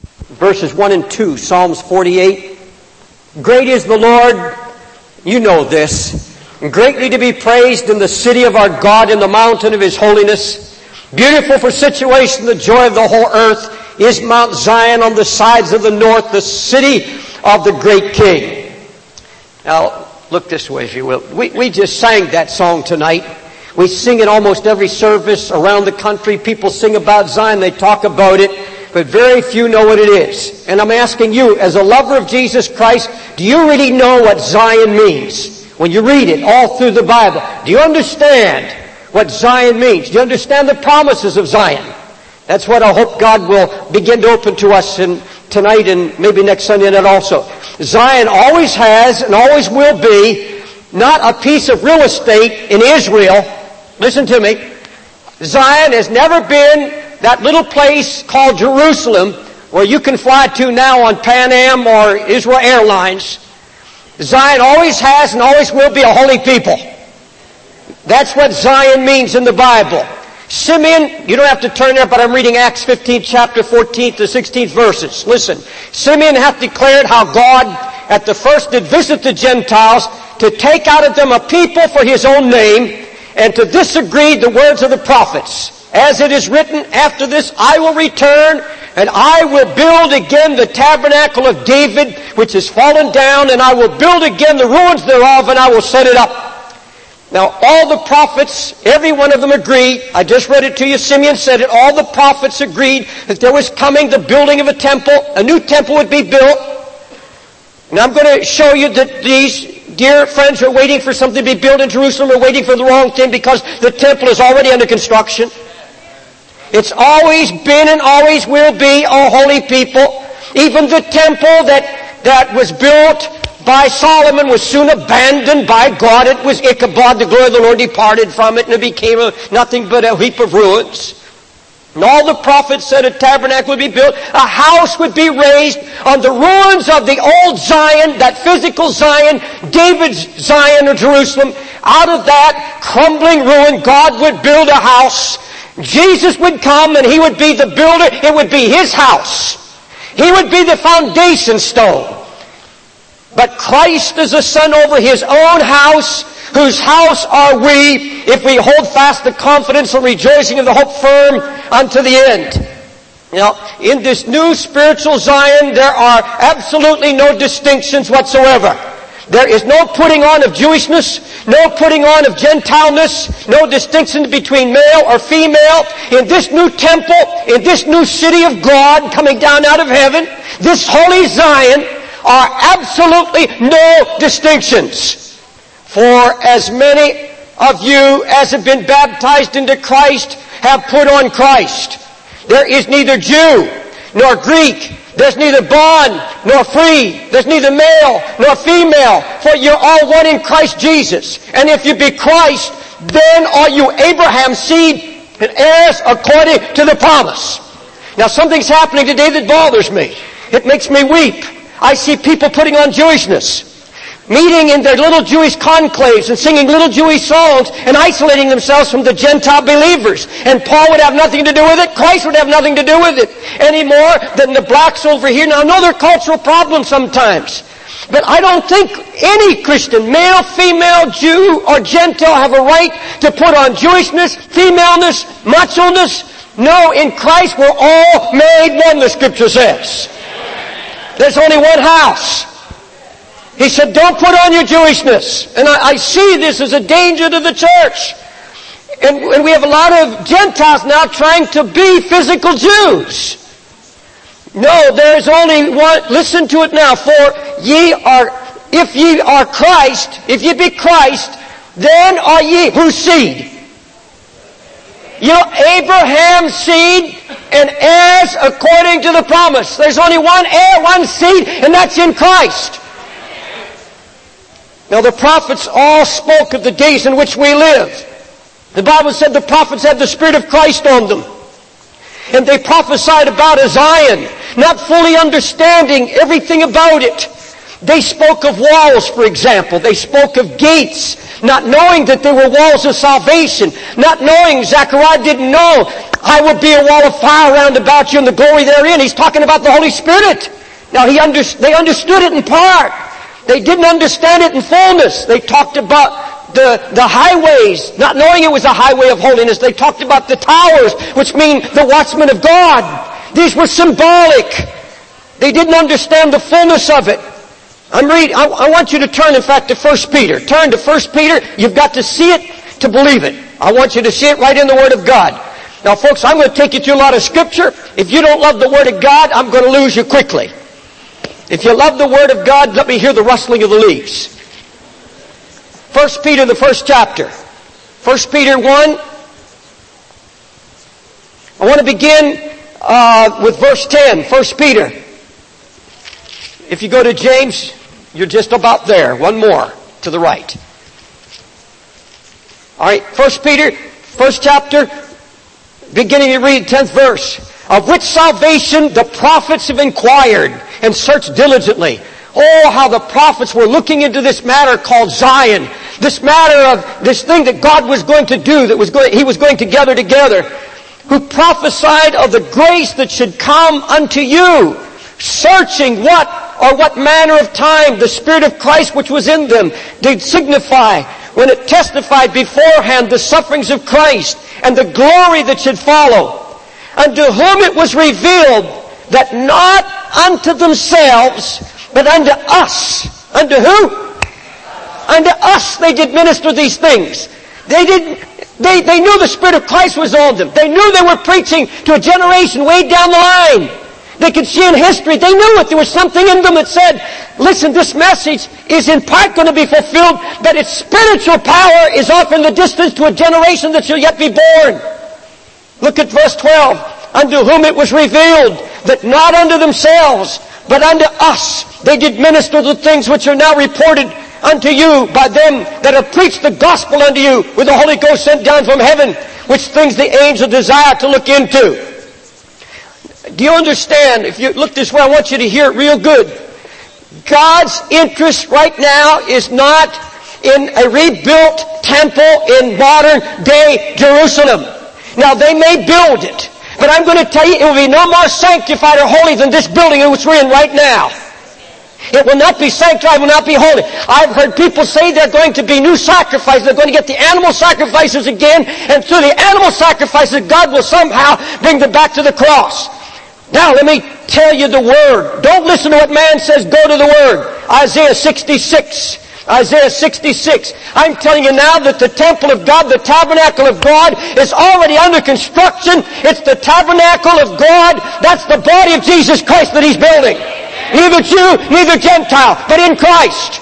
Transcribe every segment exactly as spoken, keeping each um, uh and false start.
verses one and two, Psalms forty-eight. Great is the Lord, you know this, and greatly to be praised in the city of our God, in the mountain of His holiness. Beautiful for situation, the joy of the whole earth, is Mount Zion on the sides of the north, the city of the great King. Now, look this way, if you will. We, we just sang that song tonight. We sing it almost every service around the country. People sing about Zion, they talk about it, but very few know what it is. And I'm asking you, as a lover of Jesus Christ, do you really know what Zion means? When you read it all through the Bible, do you understand what Zion means? Do you understand the promises of Zion? That's what I hope God will begin to open to us in, tonight and maybe next Sunday night also. Zion always has and always will be not a piece of real estate in Israel. Listen to me. Zion has never been that little place called Jerusalem where you can fly to now on Pan Am or Israel Airlines. Zion always has and always will be a holy people. That's what Zion means in the Bible. Simeon, you don't have to turn there, but I'm reading Acts fifteenth, chapter fourteenth to sixteenth verses. Listen. Simeon hath declared how God at the first did visit the Gentiles to take out of them a people for His own name, and to disagreed the words of the prophets. As it is written, after this I will return, and I will build again the tabernacle of David, which is fallen down, and I will build again the ruins thereof, and I will set it up. Now, all the prophets, every one of them agreed. I just read it to you. Simeon said it. All the prophets agreed that there was coming the building of a temple. A new temple would be built. And I'm going to show you that these dear friends who are waiting for something to be built in Jerusalem are waiting for the wrong thing, because the temple is already under construction. It's always been and always will be a holy people. Even the temple that, that was built by Solomon was soon abandoned by God. It was Ichabod, the glory of the Lord departed from it, and it became a, nothing but a heap of ruins. And all the prophets said a tabernacle would be built, a house would be raised on the ruins of the old Zion, that physical Zion, David's Zion or Jerusalem. Out of that crumbling ruin, God would build a house. Jesus would come and He would be the builder. It would be His house. He would be the foundation stone. But Christ is the Son over His own house, whose house are we, if we hold fast the confidence and rejoicing of the hope firm unto the end. Now, in this new spiritual Zion, there are absolutely no distinctions whatsoever. There is no putting on of Jewishness, no putting on of Gentileness, no distinction between male or female. In this new temple, in this new city of God coming down out of heaven, this holy Zion, are absolutely no distinctions. For as many of you as have been baptized into Christ have put on Christ. There is neither Jew nor Greek. There's neither bond nor free. There's neither male nor female. For you're all one in Christ Jesus. And if you be Christ, then are you Abraham's seed and heirs according to the promise. Now something's happening today that bothers me. It makes me weep. I see people putting on Jewishness, meeting in their little Jewish conclaves and singing little Jewish songs and isolating themselves from the Gentile believers. And Paul would have nothing to do with it. Christ would have nothing to do with it any more than the blacks over here. Now, I know they're cultural problems sometimes, but I don't think any Christian, male, female, Jew, or Gentile, have a right to put on Jewishness, femaleness, macho-ness. No, in Christ we're all made one, the Scripture says. There's only one house. He said, don't put on your Jewishness. And I, I see this as a danger to the church. And, and we have a lot of Gentiles now trying to be physical Jews. No, there's only one. Listen to it now. For ye are, if ye are Christ, if ye be Christ, then are ye whose seed? You're Abraham's seed and heirs according to the promise. There's only one heir, one seed, and that's in Christ. Now the prophets all spoke of the days in which we live. The Bible said the prophets had the Spirit of Christ on them. And they prophesied about a Zion, not fully understanding everything about it. They spoke of walls, for example. They spoke of gates, not knowing that they were walls of salvation. Not knowing, Zechariah didn't know I will be a wall of fire round about you and the glory therein. He's talking about the Holy Spirit. Now, he under, they understood it in part. They didn't understand it in fullness. They talked about the, the highways, not knowing it was a highway of holiness. They talked about the towers, which mean the watchmen of God. These were symbolic. They didn't understand the fullness of it. I'm reading, I, I want you to turn, in fact, to First Peter. Turn to First Peter. You've got to see it to believe it. I want you to see it right in the Word of God. Now, folks, I'm going to take you through a lot of Scripture. If you don't love the Word of God, I'm going to lose you quickly. If you love the Word of God, let me hear the rustling of the leaves. First Peter, the first chapter. First Peter one. I want to begin uh, with verse ten. First Peter. If you go to James, you're just about there. One more to the right. All right, First Peter, first chapter, beginning to read tenth verse. Of which salvation the prophets have inquired and searched diligently. Oh, how the prophets were looking into this matter called Zion. This matter of this thing that God was going to do, that was going, He was going to gather together. Who prophesied of the grace that should come unto you, searching what or what manner of time the Spirit of Christ which was in them did signify, when it testified beforehand the sufferings of Christ and the glory that should follow. Unto whom it was revealed that not unto themselves, but unto us. Unto who? Unto us they did minister these things. They didn't, they, they knew the Spirit of Christ was on them. They knew they were preaching to a generation way down the line. They could see in history. They knew it. There was something in them that said, listen, this message is in part going to be fulfilled, but its spiritual power is off in the distance to a generation that shall yet be born. Look at verse twelve. Unto whom it was revealed that not unto themselves, but unto us they did minister the things which are now reported unto you by them that have preached the gospel unto you with the Holy Ghost sent down from heaven, which things the angel desire to look into. Do you understand? If you look this way, I want you to hear it real good. God's interest right now is not in a rebuilt temple in modern day Jerusalem. Now, they may build it, but I'm going to tell you it will be no more sanctified or holy than this building in which we're in right now. It will not be sanctified, it will not be holy. I've heard people say they're going to be new sacrifices. They're going to get the animal sacrifices again, and through the animal sacrifices, God will somehow bring them back to the cross. Now, let me tell you the Word. Don't listen to what man says. Go to the Word. Isaiah sixty-six. Isaiah sixty-six. I'm telling you now that the temple of God, the tabernacle of God, is already under construction. It's the tabernacle of God. That's the body of Jesus Christ that He's building. Neither Jew, neither Gentile, but in Christ.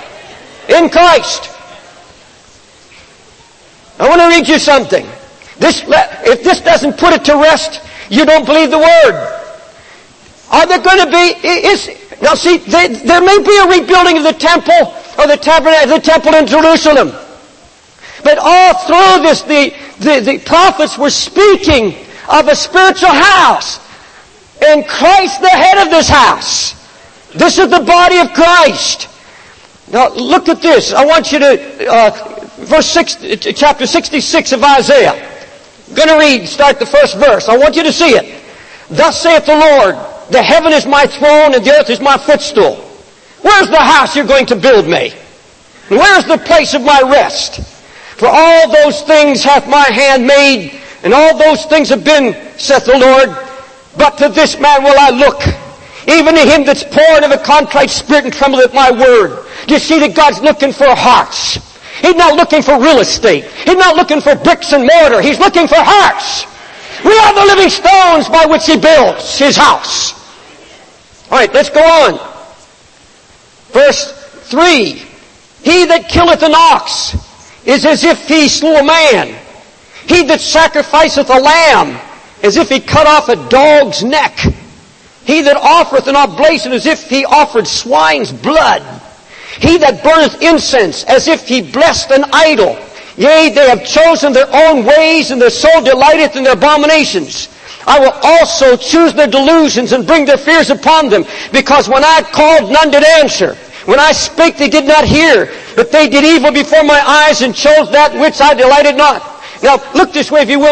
In Christ. I want to read you something. This, if this doesn't put it to rest, you don't believe the Word. Are there going to be, is, now see, they, there may be a rebuilding of the temple, or the tabernacle, the temple in Jerusalem. But all through this, the, the, the prophets were speaking of a spiritual house. And Christ the head of this house. This is the body of Christ. Now look at this. I want you to, uh, verse six, chapter sixty-six of Isaiah. I'm going to read, start the first verse. I want you to see it. Thus saith the Lord, the heaven is my throne and the earth is my footstool. Where's the house you're going to build me? And where's the place of my rest? For all those things hath my hand made, and all those things have been, saith the Lord. But to this man will I look, even to him that's poor and of a contrite spirit and trembleth at my word. Do you see that God's looking for hearts? He's not looking for real estate. He's not looking for bricks and mortar. He's looking for hearts. We are the living stones by which He builds His house. All right, let's go on. Verse three. He that killeth an ox is as if he slew a man. He that sacrificeth a lamb as if he cut off a dog's neck. He that offereth an oblation as if he offered swine's blood. He that burneth incense as if he blessed an idol. Yea, they have chosen their own ways, and their soul delighteth in their abominations. I will also choose their delusions and bring their fears upon them, because when I called, none did answer. When I spake, they did not hear, but they did evil before my eyes and chose that which I delighted not. Now, look this way, if you will,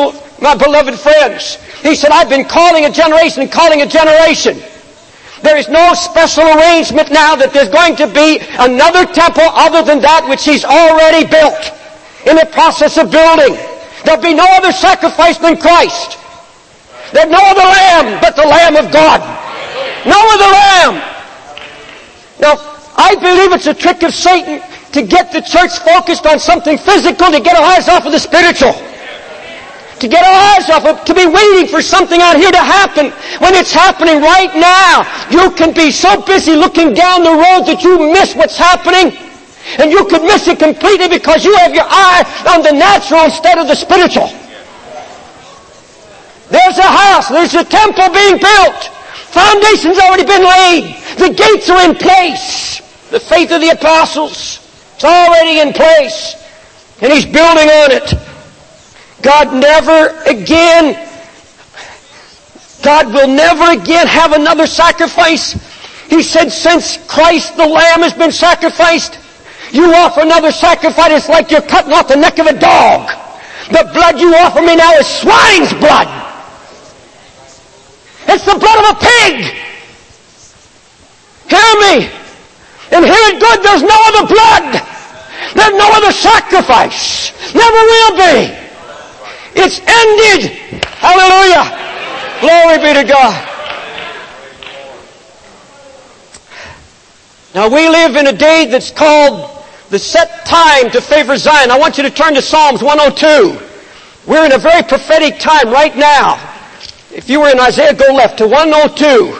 my beloved friends. He said, I've been calling a generation and calling a generation. There is no special arrangement now that there's going to be another temple other than that which He's already built, in the process of building. There'll be no other sacrifice than Christ. There's no other lamb but the Lamb of God. No other lamb. Now, I believe it's a trick of Satan to get the church focused on something physical, to get our eyes off of the spiritual. To get our eyes off of, to be waiting for something out here to happen when it's happening right now. You can be so busy looking down the road that you miss what's happening. And you could miss it completely because you have your eye on the natural instead of the spiritual. There's a house, there's a temple being built. Foundation's already been laid. The gates are in place. The faith of the apostles, it's already in place. And He's building on it. God never again, God will never again have another sacrifice. He said, since Christ the Lamb has been sacrificed, you offer another sacrifice. It's like you're cutting off the neck of a dog. The blood you offer me now is swine's blood. It's the blood of a pig. Hear me. And hear it good, there's no other blood. There's no other sacrifice. Never will be. It's ended. Hallelujah. Glory be to God. Now we live in a day that's called the set time to favor Zion. I want you to turn to Psalms one oh two. We're in a very prophetic time right now. If you were in Isaiah, go left to one oh two.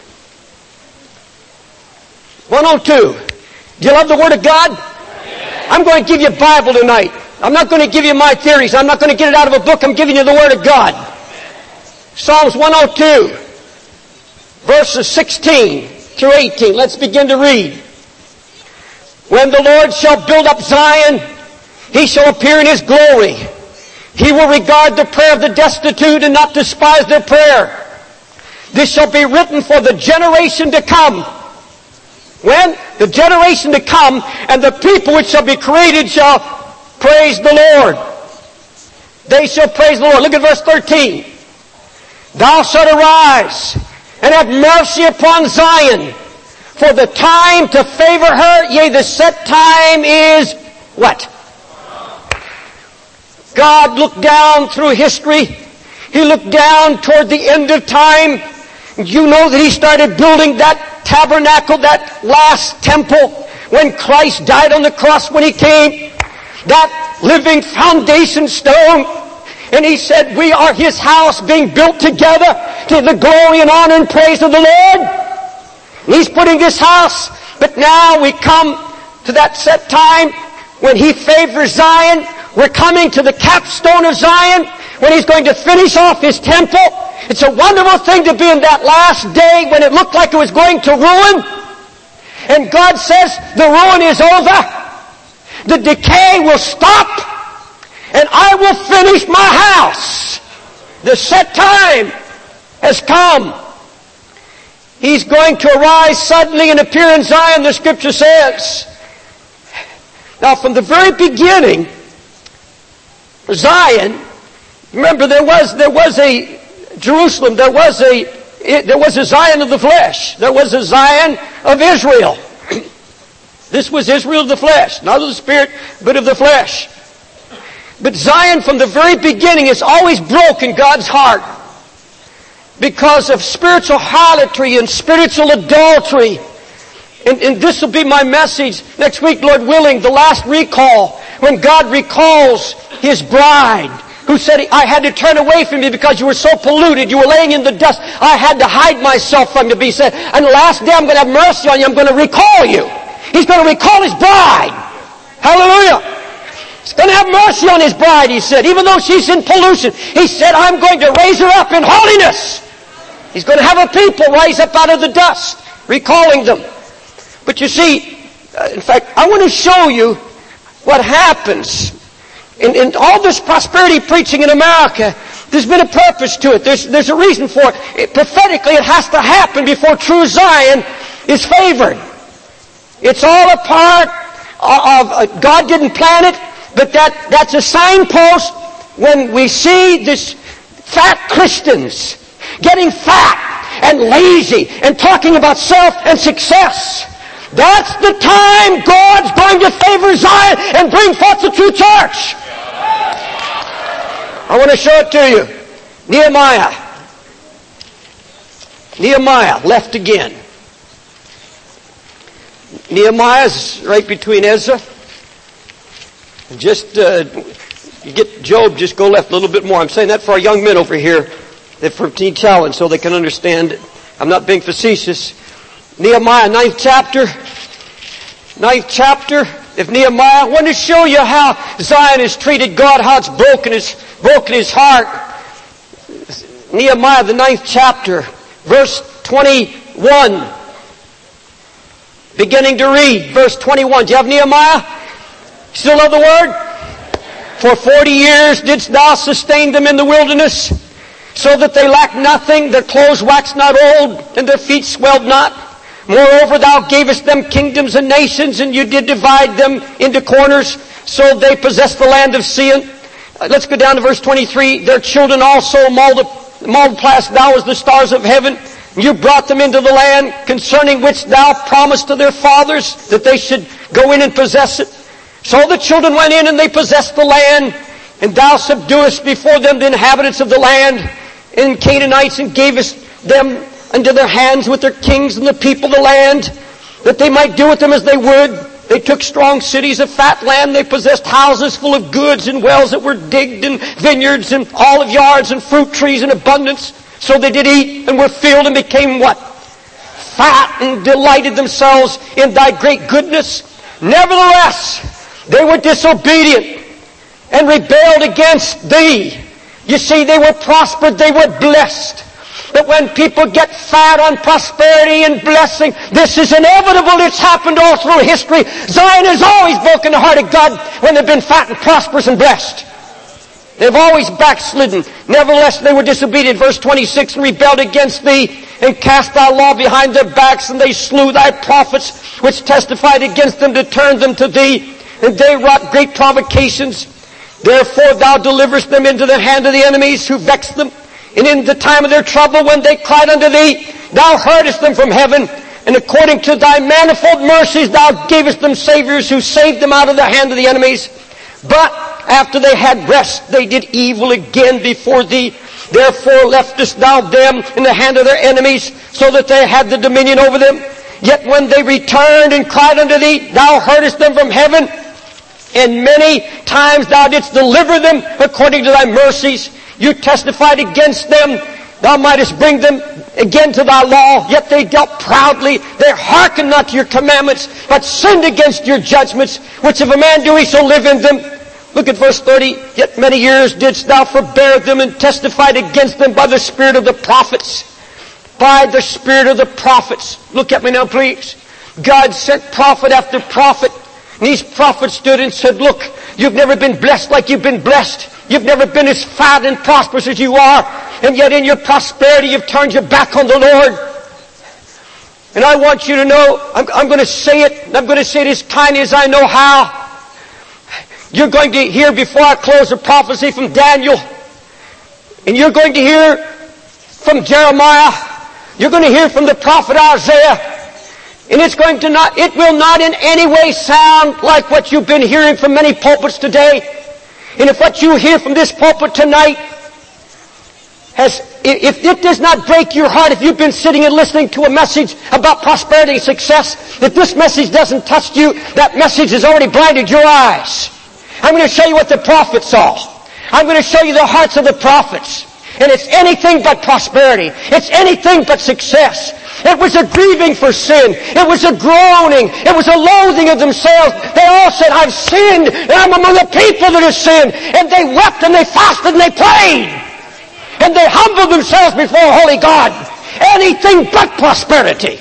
one oh two. Do you love the Word of God? I'm going to give you a Bible tonight. I'm not going to give you my theories. I'm not going to get it out of a book. I'm giving you the Word of God. Psalms one oh two, verses sixteen through eighteen. Let's begin to read. When the Lord shall build up Zion, He shall appear in His glory. He will regard the prayer of the destitute and not despise their prayer. This shall be written for the generation to come. When? The generation to come, and the people which shall be created shall praise the Lord. They shall praise the Lord. Look at verse thirteen. Thou shalt arise and have mercy upon Zion, for the time to favor her, yea, the set time is what? God looked down through history. He looked down toward the end of time. You know that He started building that tabernacle, that last temple, when Christ died on the cross when He came. That living foundation stone. And He said, we are His house being built together to the glory and honor and praise of the Lord. And He's putting this house. But now we come to that set time when He favors Zion. We're coming to the capstone of Zion when He's going to finish off His temple. It's a wonderful thing to be in that last day when it looked like it was going to ruin. And God says the ruin is over. The decay will stop. And I will finish my house. The set time has come. He's going to arise suddenly and appear in Zion, the Scripture says. Now from the very beginning, Zion, remember there was, there was a Jerusalem, there was a, it, there was a Zion of the flesh. There was a Zion of Israel. This was Israel of the flesh, not of the spirit, but of the flesh. But Zion from the very beginning has always broken God's heart because of spiritual harlotry and spiritual adultery. And, and this will be my message next week, Lord willing, the last recall, when God recalls His bride, who said, I had to turn away from you because you were so polluted. You were laying in the dust. I had to hide myself from you. He said, and the last day I'm going to have mercy on you. I'm going to recall you. He's going to recall His bride. Hallelujah. He's going to have mercy on His bride, He said, even though she's in pollution. He said, I'm going to raise her up in holiness. He's going to have a people rise up out of the dust, recalling them. But you see, uh, in fact, I want to show you what happens in, in all this prosperity preaching in America. There's been a purpose to it. There's, there's a reason for it. it. Prophetically, it has to happen before true Zion is favored. It's all a part of, uh, God didn't plan it, but that, that's a signpost when we see this fat Christians getting fat and lazy and talking about self and success. That's the time God's going to favor Zion and bring forth the true church. I want to show it to you. Nehemiah. Nehemiah left again. Nehemiah's right between Ezra. Just, uh, you get Job, just go left a little bit more. I'm saying that for our young men over here, that for Teen Challenge, so they can understand it. I'm not being facetious. Nehemiah, ninth chapter. Ninth chapter of Nehemiah. I want to show you how Zion has treated God, how it's broken his, broken his heart. Nehemiah, the ninth chapter, verse twenty-one. Beginning to read, verse twenty-one. Do you have Nehemiah? Still love the word? For forty years didst thou sustain them in the wilderness, so that they lacked nothing, their clothes waxed not old, and their feet swelled not. Moreover, thou gavest them kingdoms and nations, and you did divide them into corners, so they possessed the land of Sion. Uh, let's go down to verse twenty-three. Their children also multipliest thou as the stars of heaven. You brought them into the land, concerning which thou promised to their fathers, that they should go in and possess it. So the children went in and they possessed the land, and thou subduest before them the inhabitants of the land, and Canaanites, and gavest them into their hands with their kings and the people of the land, that they might do with them as they would. They took strong cities of fat land. They possessed houses full of goods and wells that were digged, and vineyards and olive yards and fruit trees in abundance. So they did eat and were filled and became what? Fat, and delighted themselves in thy great goodness. Nevertheless, they were disobedient and rebelled against thee. You see, they were prospered, they were blessed. But when people get fat on prosperity and blessing, this is inevitable. It's happened all through history. Zion has always broken the heart of God when they've been fat and prosperous and blessed. They've always backslidden. Nevertheless, they were disobedient. Verse twenty-six, and rebelled against thee, and cast thy law behind their backs, and they slew thy prophets, which testified against them to turn them to thee, and they wrought great provocations. Therefore thou deliverest them into the hand of the enemies who vexed them. And in the time of their trouble, when they cried unto thee, thou heardest them from heaven. And according to thy manifold mercies, thou gavest them saviors who saved them out of the hand of the enemies. But after they had rest, they did evil again before thee. Therefore leftest thou them in the hand of their enemies, so that they had the dominion over them. Yet when they returned and cried unto thee, thou heardest them from heaven. And many times thou didst deliver them according to thy mercies. You testified against them, thou mightest bring them again to thy law. Yet they dealt proudly. They hearkened not to your commandments, but sinned against your judgments, which if a man do, he shall live in them. Look at verse thirty. Yet many years didst thou forbear them, and testified against them by the spirit of the prophets. By the spirit of the prophets. Look at me now, please. God sent prophet after prophet. And these prophets stood and said, look, you've never been blessed like you've been blessed. You've never been as fat and prosperous as you are. And yet in your prosperity, you've turned your back on the Lord. And I want you to know, I'm, I'm going to say it, and I'm going to say it as tiny as I know how. You're going to hear, before I close, a prophecy from Daniel. And you're going to hear from Jeremiah. You're going to hear from the prophet Isaiah. And it's going to not, it will not in any way sound like what you've been hearing from many pulpits today. And if what you hear from this pulpit tonight has, if it does not break your heart, if you've been sitting and listening to a message about prosperity and success, if this message doesn't touch you, that message has already blinded your eyes. I'm going to show you what the prophets saw. I'm going to show you the hearts of the prophets. And it's anything but prosperity. It's anything but success. It was a grieving for sin. It was a groaning. It was a loathing of themselves. They all said, I've sinned, and I'm among the people that have sinned. And they wept, and they fasted, and they prayed. And they humbled themselves before holy God. Anything but prosperity.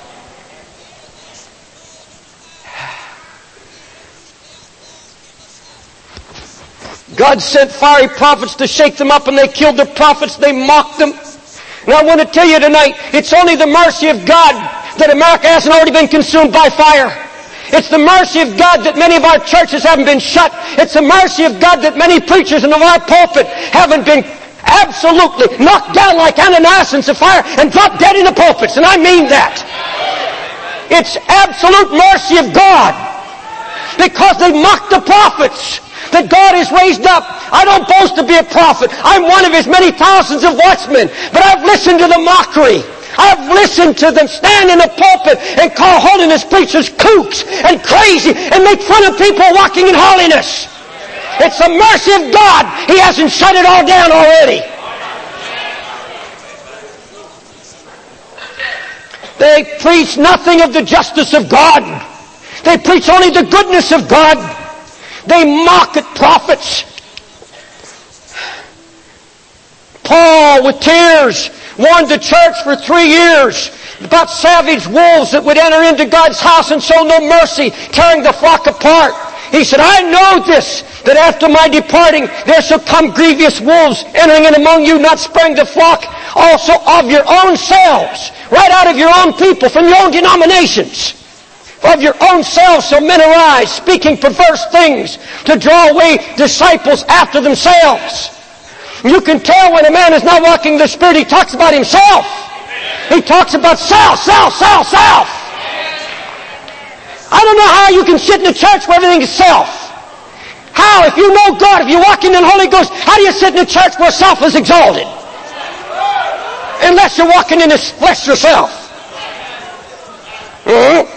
God sent fiery prophets to shake them up, and they killed the prophets. They mocked them. And I want to tell you tonight, it's only the mercy of God that America hasn't already been consumed by fire. It's the mercy of God that many of our churches haven't been shut. It's the mercy of God that many preachers in our pulpit haven't been absolutely knocked down like Ananias and Sapphira and dropped dead in the pulpits. And I mean that. It's absolute mercy of God. Because they mocked the prophets that God has raised up. I don't boast to be a prophet. I'm one of his many thousands of watchmen. But I've listened to the mockery. I've listened to them stand in the pulpit and call holiness preachers kooks and crazy and make fun of people walking in holiness. It's the mercy of God. He hasn't shut it all down already. They preach nothing of the justice of God. They preach only the goodness of God. They mock at prophets. Paul, with tears, warned the church for three years about savage wolves that would enter into God's house and show no mercy, tearing the flock apart. He said, I know this, that after my departing there shall come grievous wolves entering in among you, not sparing the flock also of your own selves, right out of your own people, from your own denominations. Of your own selves shall men arise, speaking perverse things, to draw away disciples after themselves. You can tell when a man is not walking the Spirit, he talks about himself. He talks about self, self, self, self. I don't know how you can sit in a church where everything is self. How? If you know God, if you're walking in the Holy Ghost, how do you sit in a church where self is exalted? Unless you're walking in the flesh yourself. Mm-hmm.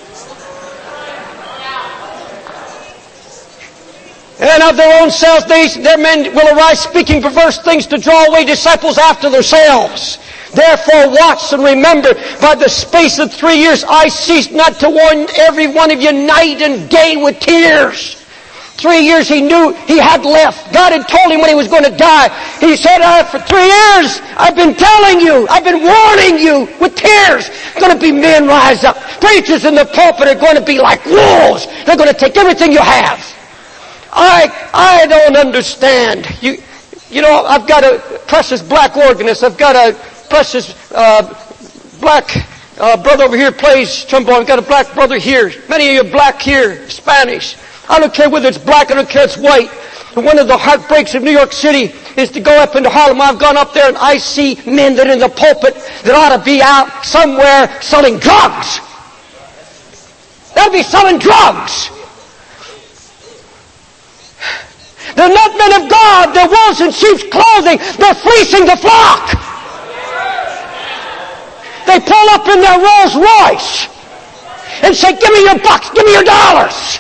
And of their own selves, they, their men will arise speaking perverse things to draw away disciples after themselves. Therefore watch and remember, by the space of three years I ceased not to warn every one of you night and day with tears. Three years he knew he had left. God had told him when he was going to die. He said, uh, for three years I've been telling you, I've been warning you with tears. Going to be men rise up. Preachers in the pulpit are going to be like wolves. They're going to take everything you have. I I don't understand. You you know, I've got a precious black organist. I've got a precious uh, black uh, brother over here plays trombone. I've got a black brother here. Many of you are black here, Spanish. I don't care whether it's black, I don't care if it's white. And one of the heartbreaks of New York City is to go up into Harlem. I've gone up there and I see men that are in the pulpit that ought to be out somewhere selling drugs. They'll be selling drugs. They're not men of God. They're wolves in sheep's clothing. They're fleecing the flock. They pull up in their Rolls Royce and say, give me your bucks, give me your dollars.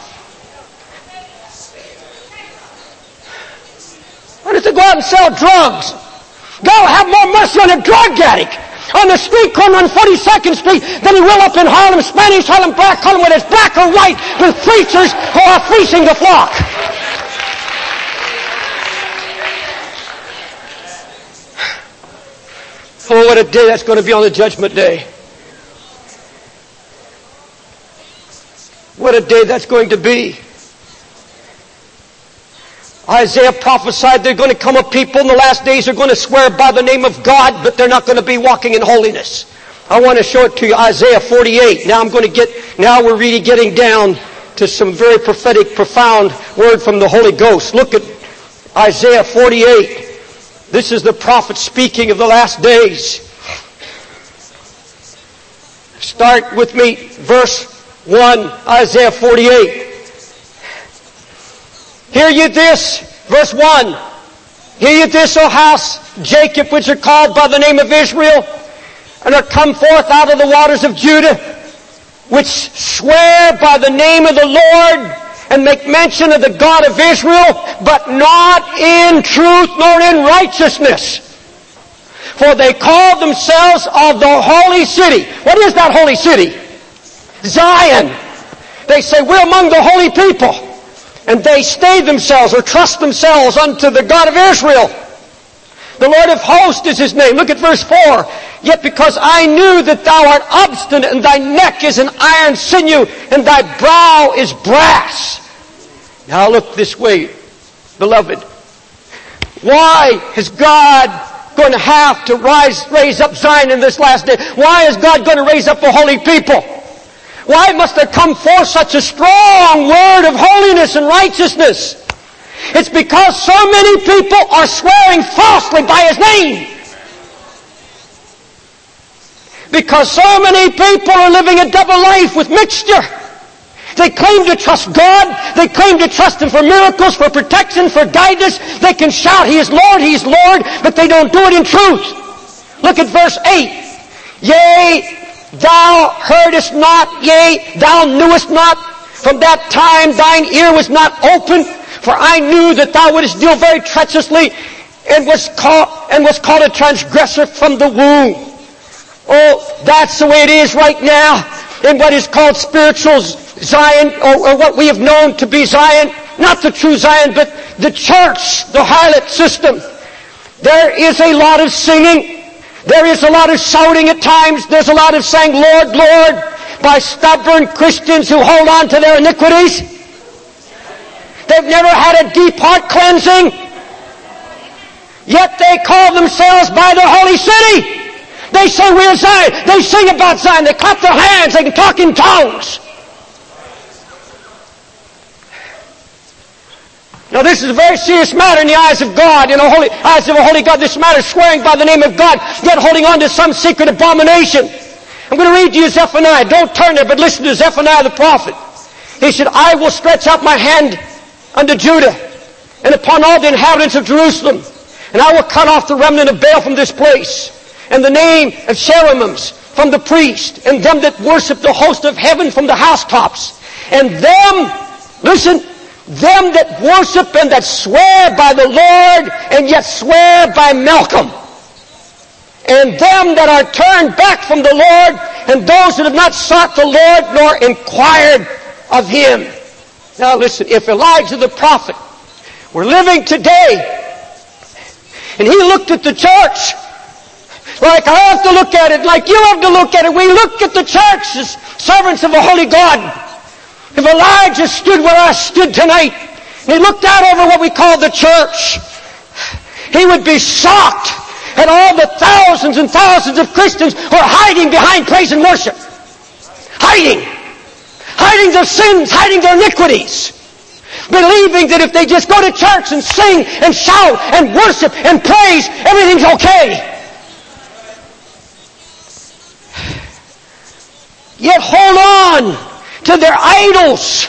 Why don't they go out and sell drugs? God will have more mercy on a drug addict on the street corner on forty-second Street than he will up in Harlem, Spanish Harlem, black Harlem, whether it's black or white, with preachers who are fleecing the flock. Oh, what a day that's going to be on the judgment day. What a day that's going to be. Isaiah prophesied there are going to come a people in the last days who are going to swear by the name of God, but they're not going to be walking in holiness. I want to show it to you, Isaiah forty-eight. Now I'm going to get, now we're really getting down to some very prophetic, profound word from the Holy Ghost. Look at Isaiah forty-eight. This is the prophet speaking of the last days. Start with me, verse one, Isaiah forty-eight. Hear ye this, verse one. Hear ye this, O house Jacob, which are called by the name of Israel, and are come forth out of the waters of Judah, which swear by the name of the Lord, and make mention of the God of Israel, but not in truth nor in righteousness. For they call themselves of the holy city. What is that holy city? Zion. They say, we're among the holy people. And they stay themselves or trust themselves unto the God of Israel. The Lord of hosts is his name. Look at verse four. Yet because I knew that thou art obstinate, and thy neck is an iron sinew, and thy brow is brass. Now look this way, beloved. Why is God going to have to rise, raise up Zion in this last day? Why is God going to raise up a holy people? Why must there come forth such a strong word of holiness and righteousness? It's because so many people are swearing falsely by His name. Because so many people are living a double life with mixture. They claim to trust God. They claim to trust Him for miracles, for protection, for guidance. They can shout, He is Lord, He is Lord, but they don't do it in truth. Look at verse eight. Yea, thou heardest not, yea, thou knewest not. From that time thine ear was not open, for I knew that thou wouldest deal very treacherously, and was called and was called a transgressor from the womb. Oh, that's the way it is right now in what is called spiritual Zion, or, or what we have known to be Zion. Not the true Zion, but the church, the harlot system. There is a lot of singing. There is a lot of shouting at times. There's a lot of saying, Lord, Lord, by stubborn Christians who hold on to their iniquities. They've never had a deep heart cleansing. Yet they call themselves by the holy city. They say we're Zion. They sing about Zion. They clap their hands. They can talk in tongues. Now this is a very serious matter in the eyes of God, in the holy eyes of a holy God. This matter is swearing by the name of God, yet holding on to some secret abomination. I'm going to read to you Zephaniah. Don't turn there, but listen to Zephaniah the prophet. He said, I will stretch out my hand unto Judah, and upon all the inhabitants of Jerusalem, and I will cut off the remnant of Baal from this place, and the name of cherubims from the priest, and them that worship the host of heaven from the housetops, and them, listen, them that worship and that swear by the Lord, and yet swear by Malcolm, and them that are turned back from the Lord, and those that have not sought the Lord nor inquired of Him. Now listen, if Elijah the prophet were living today, and he looked at the church like I have to look at it, like you have to look at it, we look at the church as servants of a holy God. If Elijah stood where I stood tonight, and he looked out over what we call the church, he would be shocked at all the thousands and thousands of Christians who are hiding behind praise and worship. Hiding. Hiding their sins, hiding their iniquities. Believing that if they just go to church and sing and shout and worship and praise, everything's okay. Yet hold on to their idols.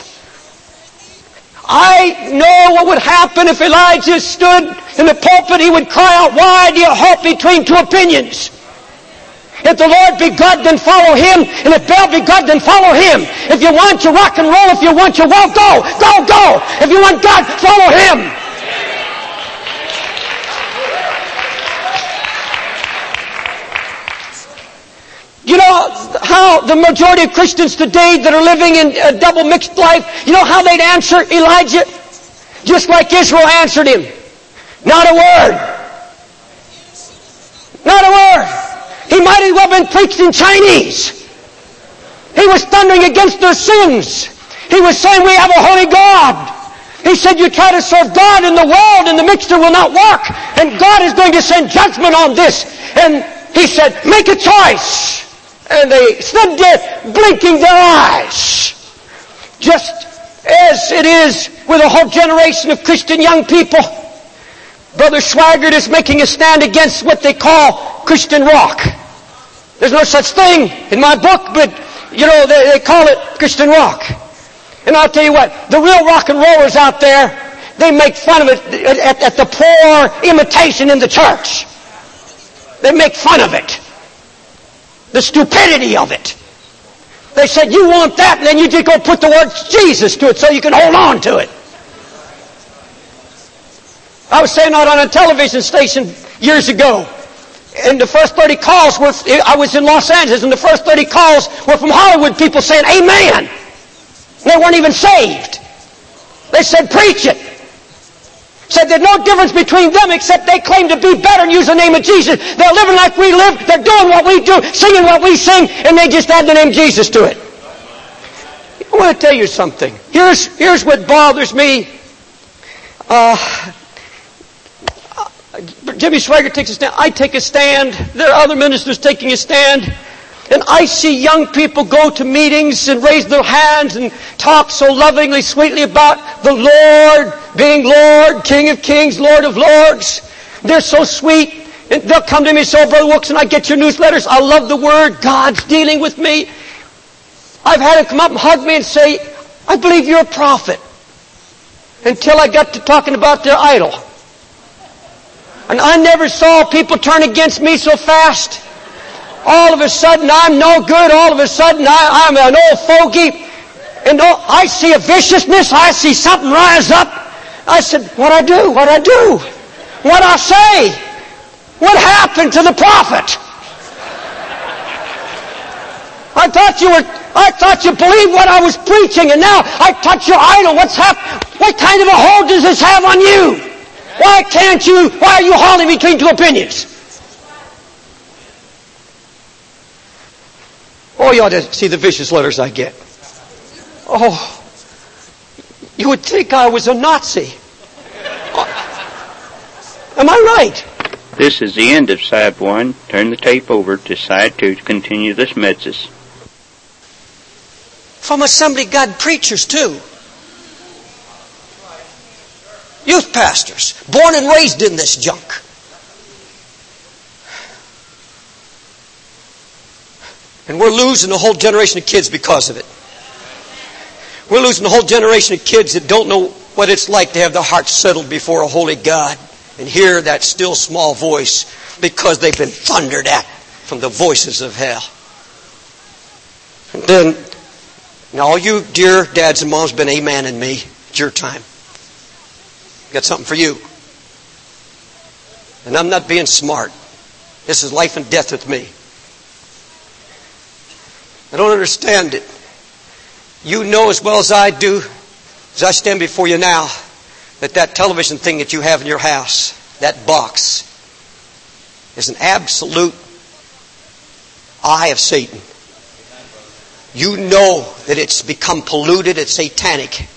I know what would happen if Elijah stood in the pulpit. He would cry out, why do you halt between two opinions? If the Lord be God, then follow Him. And if Baal be God, then follow Him. If you want your rock and roll, if you want your well, go. Go, go. If you want God, follow Him. You know how the majority of Christians today that are living in a double mixed life, you know how they'd answer Elijah? Just like Israel answered him. Not a word. Not a word. He might as well have been preached in Chinese. He was thundering against their sins. He was saying we have a holy God. He said you try to serve God in the world and the mixture will not work. And God is going to send judgment on this. And He said, make a choice. And they stood there blinking their eyes. Just as it is with a whole generation of Christian young people. Brother Swaggart is making a stand against what they call Christian rock. There's no such thing in my book, but, you know, they, they call it Christian rock. And I'll tell you what, the real rock and rollers out there, they make fun of it at, at the poor imitation in the church. They make fun of it. The stupidity of it. They said, you want that, and then you just go put the word Jesus to it so you can hold on to it. I was saying that on a television station years ago. And the first thirty calls were, I was in Los Angeles, and the first thirty calls were from Hollywood people saying, amen. They weren't even saved. They said, preach it. Said there's no difference between them except they claim to be better and use the name of Jesus. They're living like we live, they're doing what we do, singing what we sing, and they just add the name Jesus to it. I want to tell you something. Here's, here's what bothers me. Uh, Jimmy Swaggart takes a stand. I take a stand. There are other ministers taking a stand. And I see young people go to meetings and raise their hands and talk so lovingly, sweetly about the Lord being Lord, King of Kings, Lord of Lords. They're so sweet. And they'll come to me, so Brother Wilkson, I get your newsletters. I love the Word. God's dealing with me. I've had him come up and hug me and say, I believe you're a prophet. Until I got to talking about their idol. And I never saw people turn against me so fast. All of a sudden, I'm no good. All of a sudden, I, I'm an old fogey. And oh, I see a viciousness. I see something rise up. I said, what'd I do? What'd I do? What'd I say? What happened to the prophet? I thought you were, I thought you believed what I was preaching, and now I touch your idol. What's happened? What kind of a hold does this have on you? Why can't you, why are you holding between two opinions? Oh, you ought to see the vicious letters I get. Oh, you would think I was a Nazi. Am I right? This is the end of side one. Turn the tape over to side two to continue this message. From Assembly of God preachers, too. Youth pastors, born and raised in this junk. And we're losing a whole generation of kids because of it. We're losing a whole generation of kids that don't know what it's like to have their hearts settled before a holy God and hear that still small voice because they've been thundered at from the voices of hell. And then, now all you dear dads and moms been amen in me. It's your time. Got something for you. And I'm not being smart. This is life and death with me. I don't understand it. You know as well as I do, as I stand before you now, that that television thing that you have in your house, that box, is an absolute eye of Satan. You know that it's become polluted, it's satanic.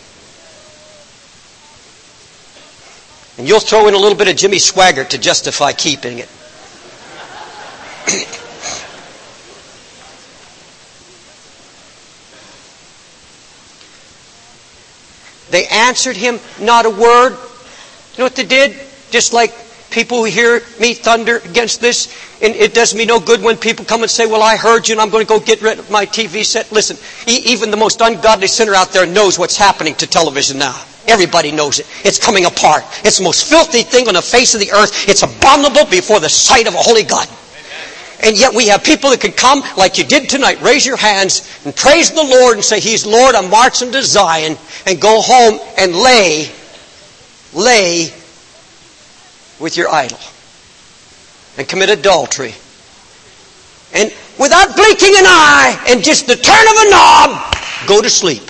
And you'll throw in a little bit of Jimmy Swaggart to justify keeping it. They answered him not a word. You know what they did? Just like people who hear me thunder against this, and it does me no good when people come and say, well, I heard you and I'm going to go get rid of my T V set. Listen, even the most ungodly sinner out there knows what's happening to television now. Everybody knows it. It's coming apart. It's the most filthy thing on the face of the earth. It's abominable before the sight of a holy God. And yet we have people that can come like you did tonight, raise your hands and praise the Lord and say, He's Lord, I'm marching to Zion, and go home and lay, lay with your idol and commit adultery. And without blinking an eye and just the turn of a knob, go to sleep.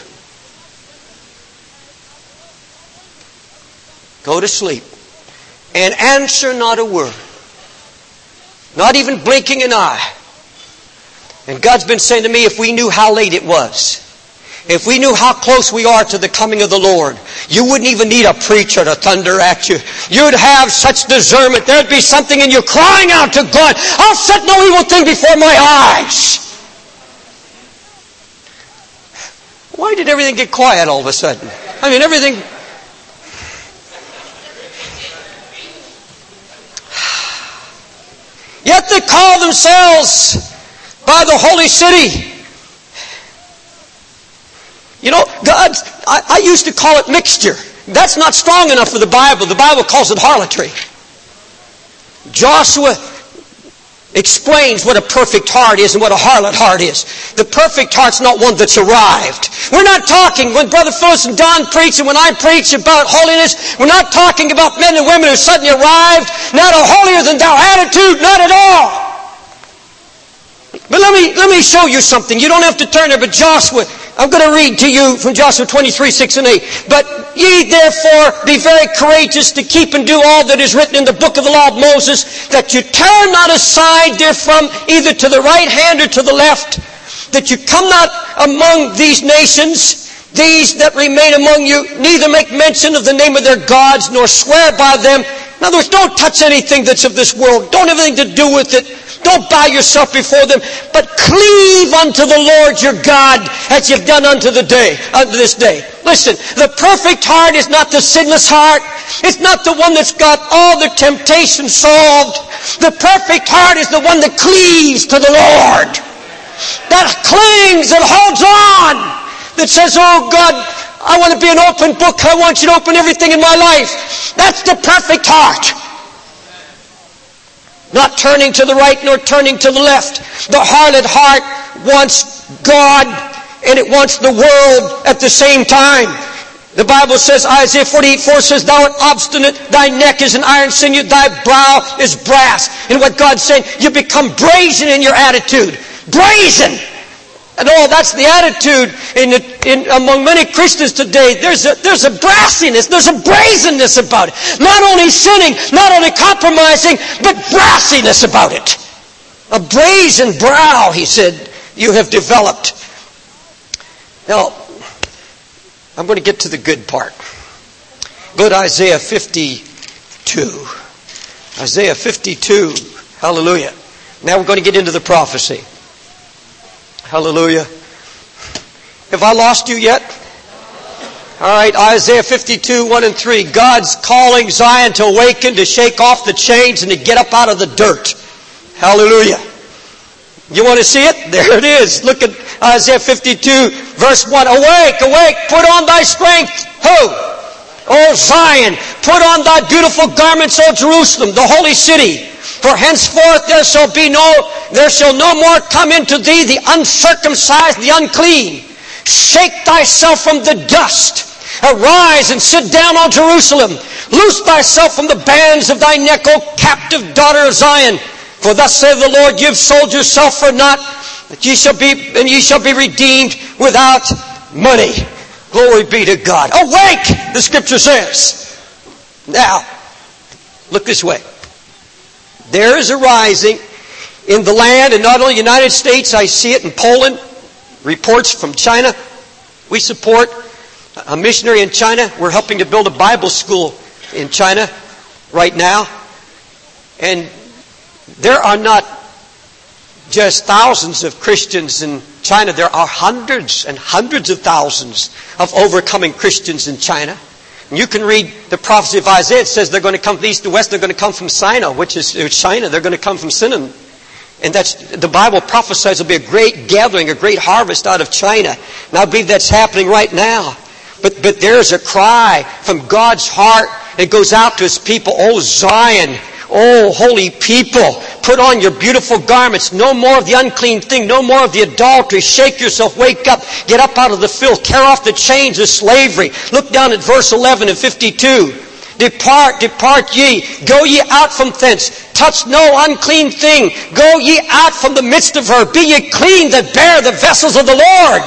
Go to sleep. And answer not a word. Not even blinking an eye. And God's been saying to me, if we knew how late it was, if we knew how close we are to the coming of the Lord, you wouldn't even need a preacher to thunder at you. You'd have such discernment. There'd be something in you crying out to God, I'll set no evil thing before my eyes. Why did everything get quiet all of a sudden? I mean, everything... Yet they call themselves by the holy city. You know, God, I, I used to call it mixture. That's not strong enough for the Bible. The Bible calls it harlotry. Joshua explains what a perfect heart is and what a harlot heart is. The perfect heart's not one that's arrived. We're not talking, when Brother Phyllis and Don preach and when I preach about holiness, we're not talking about men and women who suddenly arrived, not a holier than thou attitude, not at all. But let me, let me show you something. You don't have to turn there, but Joshua, I'm going to read to you from Joshua twenty-three, six and eight. But ye therefore be very courageous to keep and do all that is written in the book of the law of Moses, that you turn not aside therefrom either to the right hand or to the left, that you come not among these nations, these that remain among you, neither make mention of the name of their gods, nor swear by them, In other words, don't touch anything that's of this world. Don't have anything to do with it. Don't bow yourself before them, but cleave unto the Lord your God as you've done unto the day, unto this day. Listen, the perfect heart is not the sinless heart. It's not the one that's got all the temptations solved. The perfect heart is the one that cleaves to the Lord. That clings, that holds on. That says, oh God, I want to be an open book. I want you to open everything in my life. That's the perfect heart. Not turning to the right nor turning to the left. The harlot heart wants God and it wants the world at the same time. The Bible says, Isaiah forty-eight four says, thou art obstinate, thy neck is an iron sinew, thy brow is brass. And what God's saying, you become brazen in your attitude. Brazen! And oh, that's the attitude in, in among many Christians today. There's a, there's a brassiness, there's a brazenness about it. Not only sinning, not only compromising, but brassiness about it. A brazen brow, he said, you have developed. Now, I'm going to get to the good part. Go to Isaiah fifty-two. Isaiah fifty-two. Hallelujah. Now we're going to get into the prophecy. Hallelujah. Have I lost you yet? All right, Isaiah fifty-two, one and three. God's calling Zion to awaken, to shake off the chains, and to get up out of the dirt. Hallelujah. You want to see it? There it is. Look at Isaiah fifty-two, verse one. Awake, awake, put on thy strength. Who? O Zion, put on thy beautiful garments, O Jerusalem, the holy city. For henceforth there shall be no, there shall no more come into thee the uncircumcised, the unclean. Shake thyself from the dust. Arise and sit down, O Jerusalem. Loose thyself from the bands of thy neck, O captive daughter of Zion. For thus saith the Lord, ye have sold yourself for naught, that ye shall be, and ye shall be redeemed without money. Glory be to God. Awake, the Scripture says. Now, look this way. There is a rising in the land, and not only the United States, I see it in Poland. Reports from China. We support a missionary in China. We're helping to build a Bible school in China right now. And there are not just thousands of Christians in China. There are hundreds and hundreds of thousands of overcoming Christians in China. And you can read the prophecy of Isaiah. It says they're going to come from the east to west. They're going to come from Sinai, which is China. They're going to come from Sinan. And that's, the Bible prophesies there'll be a great gathering, a great harvest out of China. And I believe that's happening right now. But, but there's a cry from God's heart. It goes out to His people. Oh, Zion. Oh, holy people, put on your beautiful garments. No more of the unclean thing. No more of the adultery. Shake yourself. Wake up. Get up out of the filth. Tear off the chains of slavery. Look down at verse eleven and fifty-two. Depart, depart ye. Go ye out from thence. Touch no unclean thing. Go ye out from the midst of her. Be ye clean that bear the vessels of the Lord.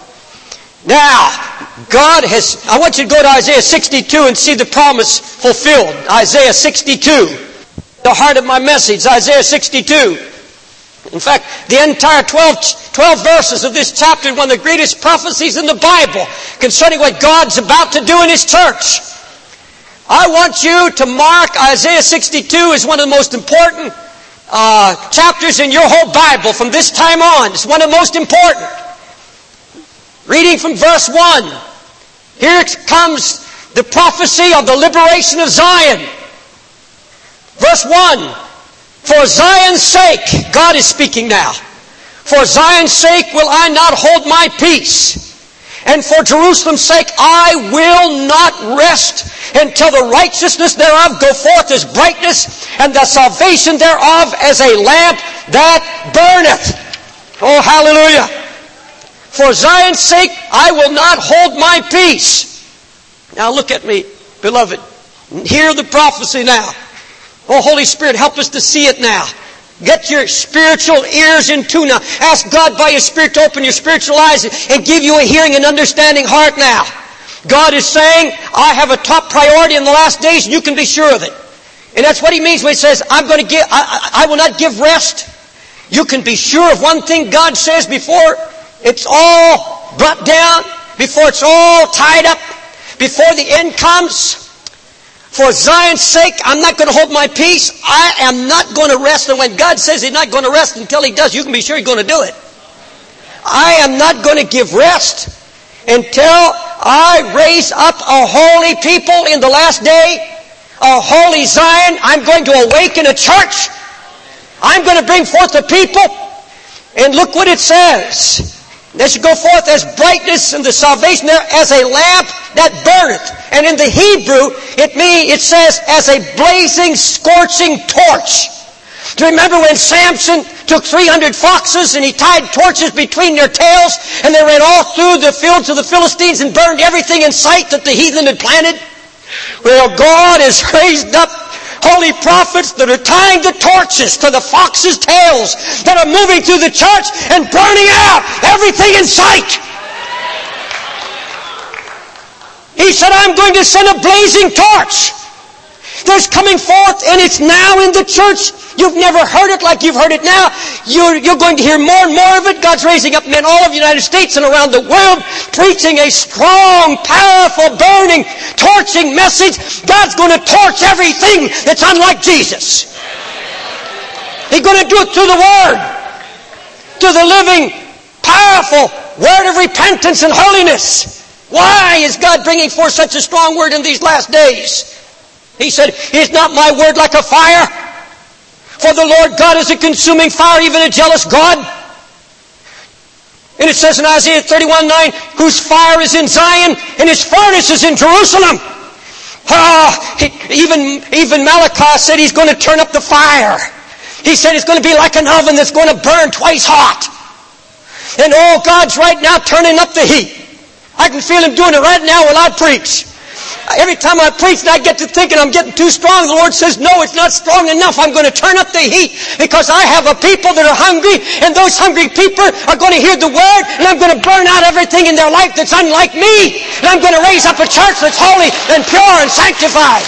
Now, God has, I want you to go to Isaiah sixty-two and see the promise fulfilled. Isaiah sixty-two. The heart of my message, Isaiah sixty-two. In fact, the entire twelve, twelve verses of this chapter is one of the greatest prophecies in the Bible concerning what God's about to do in His church. I want you to mark Isaiah sixty-two as one of the most important uh, chapters in your whole Bible from this time on. It's one of the most important. Reading from verse one. Here comes the prophecy of the liberation of Zion. Verse one, for Zion's sake, God is speaking now. For Zion's sake will I not hold my peace. And for Jerusalem's sake I will not rest until the righteousness thereof go forth as brightness, and the salvation thereof as a lamp that burneth. Oh, hallelujah. For Zion's sake I will not hold my peace. Now look at me, beloved. Hear the prophecy now. Oh, Holy Spirit, help us to see it now. Get your spiritual ears in tune now. Ask God by His Spirit to open your spiritual eyes and give you a hearing and understanding heart now. God is saying, I have a top priority in the last days, and you can be sure of it. And that's what He means when He says, I'm going to give, I, I, I will not give rest. You can be sure of one thing God says before it's all brought down, before it's all tied up, before the end comes. For Zion's sake, I'm not going to hold my peace. I am not going to rest. And when God says He's not going to rest until He does, you can be sure He's going to do it. I am not going to give rest until I raise up a holy people in the last day, a holy Zion. I'm going to awaken a church. I'm going to bring forth a people. And look what it says. They should go forth as brightness in the salvation there, as a lamp that burneth. And in the Hebrew, it means, it says, as a blazing, scorching torch. Do you remember when Samson took three hundred foxes and he tied torches between their tails and they ran all through the fields of the Philistines and burned everything in sight that the heathen had planted? Well, God has raised up holy prophets that are tying the torches to the foxes' tails, that are moving through the church and burning out everything in sight. He said, I'm going to send a blazing torch. There's coming forth, and it's now in the church. You've never heard it like you've heard it now. You're, you're going to hear more and more of it. God's raising up men all over the United States and around the world, preaching a strong, powerful, burning, torching message. God's going to torch everything that's unlike Jesus. He's going to do it through the Word, through the living, powerful Word of repentance and holiness. Why is God bringing forth such a strong Word in these last days? He said, is not my word like a fire? For the Lord God is a consuming fire, even a jealous God. And it says in Isaiah thirty-one nine, whose fire is in Zion and his furnace is in Jerusalem. Ah, he, even, even Malachi said he's going to turn up the fire. He said it's going to be like an oven that's going to burn twice hot. And oh, God's right now turning up the heat. I can feel Him doing it right now while I preach. Every time I preach and I get to thinking I'm getting too strong, the Lord says, no, it's not strong enough. I'm going to turn up the heat because I have a people that are hungry, and those hungry people are going to hear the Word, and I'm going to burn out everything in their life that's unlike me. And I'm going to raise up a church that's holy and pure and sanctified.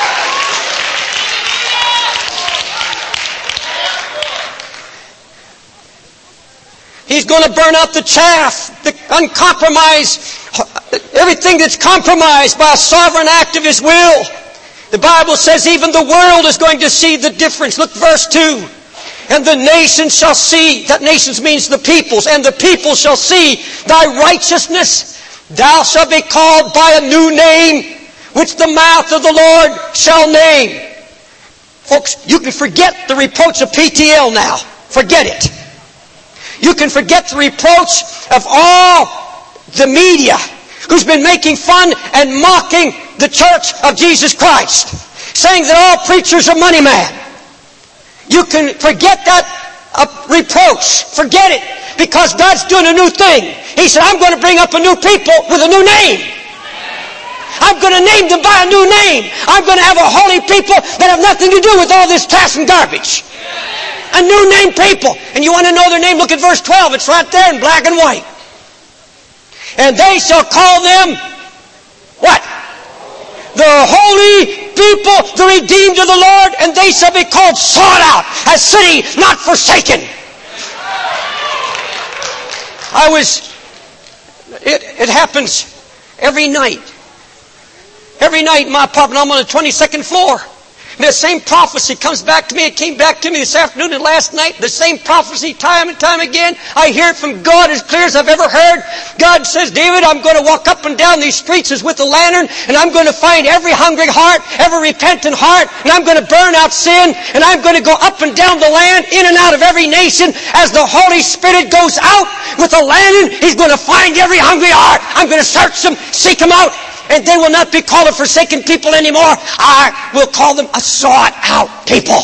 He's going to burn out the chaff, the uncompromised, everything that's compromised by a sovereign act of His will. The Bible says even the world is going to see the difference. Look, verse two. And the nations shall see, that nations means the peoples, and the people shall see thy righteousness. Thou shalt be called by a new name, which the mouth of the Lord shall name. Folks, you can forget the reproach of P T L now. Forget it. You can forget the reproach of all the media who's been making fun and mocking the church of Jesus Christ, saying that all preachers are money men. You can forget that uh, reproach. Forget it, because God's doing a new thing. He said, I'm going to bring up a new people with a new name. I'm going to name them by a new name. I'm going to have a holy people that have nothing to do with all this trash and garbage. A new name people. And you want to know their name? Look at verse twelve. It's right there in black and white. And they shall call them, what? The holy people, the redeemed of the Lord, and they shall be called sought out, a city not forsaken. I was, it, it happens every night. Every night in my apartment, I'm on the twenty-second floor. And the same prophecy comes back to me. It came back to me this afternoon and last night. The same prophecy time and time again. I hear it from God as clear as I've ever heard. God says, David, I'm going to walk up and down these streets as with a lantern, and I'm going to find every hungry heart, every repentant heart, and I'm going to burn out sin, and I'm going to go up and down the land, in and out of every nation. As the Holy Spirit goes out with a lantern, He's going to find every hungry heart. I'm going to search them, seek them out. And they will not be called a forsaken people anymore. I will call them a sought-out people.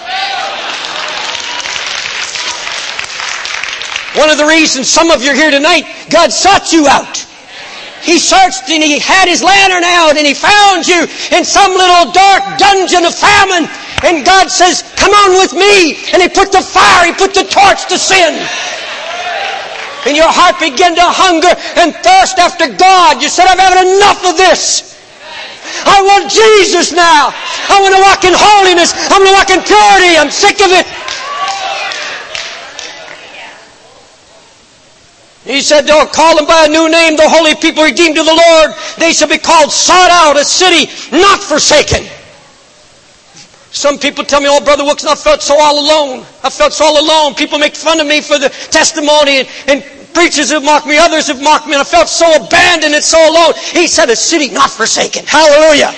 One of the reasons some of you are here tonight, God sought you out. He searched and He had His lantern out and He found you in some little dark dungeon of famine. And God says, come on with me. And He put the fire, He put the torch to sin. And your heart began to hunger and thirst after God. You said, I've had enough of this. I want Jesus now. I want to walk in holiness. I want to walk in purity. I'm sick of it. He said, they'll call them by a new name, the holy people redeemed to the Lord. They shall be called sought out, a city not forsaken. Some people tell me, oh, Brother Wilkes, I felt so all alone. I felt so all alone. People make fun of me for the testimony, and, and preachers have mocked me, others have mocked me, and I felt so abandoned and so alone. He said, a city not forsaken. Hallelujah.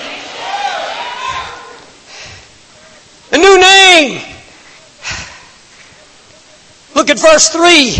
A new name. Look at verse three.